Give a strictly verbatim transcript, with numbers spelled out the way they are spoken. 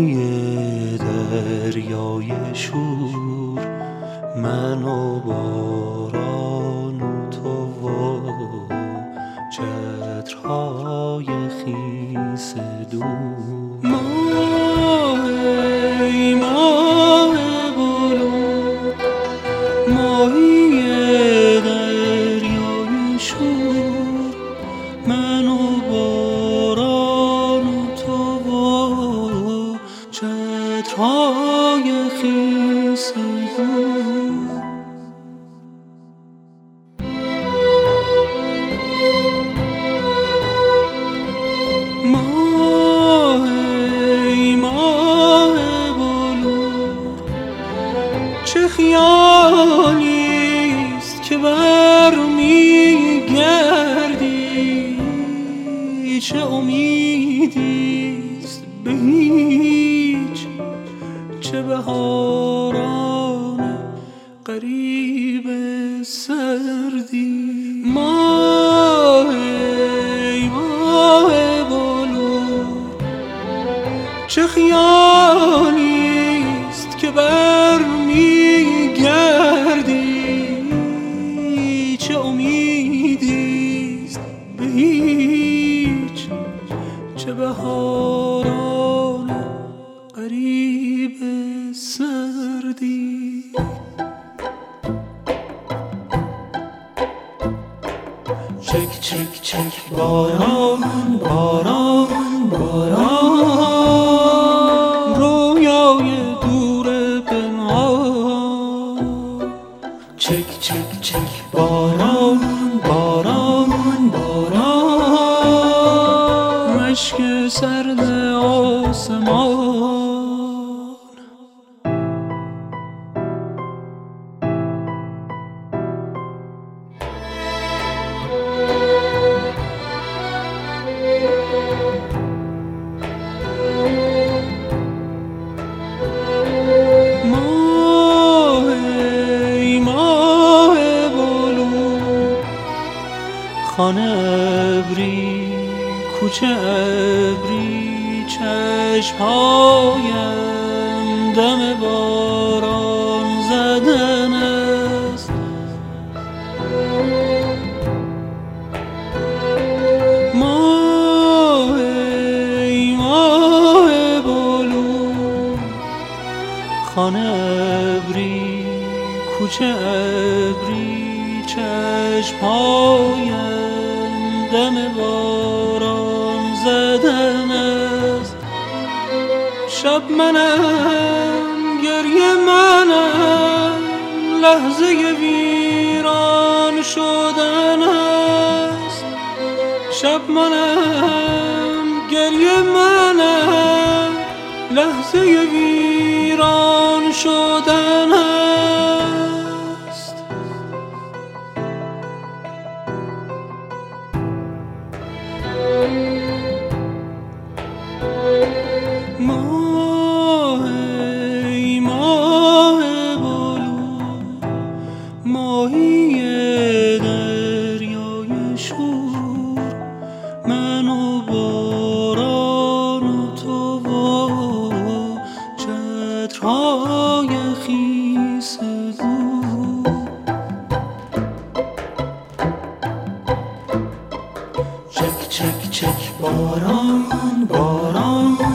ماهی دریای شور، من و باران و تو و چترهای خیس دور. ماه ای ماه بلور، ماهی دریای شور، من و باران و تو و چترهای خیس دور. ماه ای ماه بلور، چه خیالیست که بر میگردی، چه امیدیست به هیچ، چه بهاران غریب سردی. ماه ای ماه بلور، چه خیالیست که بر میگردی، چه امیدیست به هیچ، چه بهاران غریب سردی. چک چک چک باران باران باران، رویای دور پنهان. چک چک چک باران باران باران، مشک سرد آسمان. خانه ابری کوچه ابری، چشمهایم دم باران زدن است. ماه ای ماه بلور، خانه ابری کوچه ابری، چشمهایم دم باران زدن است. شب منم گریه منم، لحظه ویران شدن است. شب منم گریه منم، لحظه ویران شدن است. ماه ای ماه بلور، ماهی دریای شور، من و باران و تو و چترهای خیس دور. چک چک چک باران باران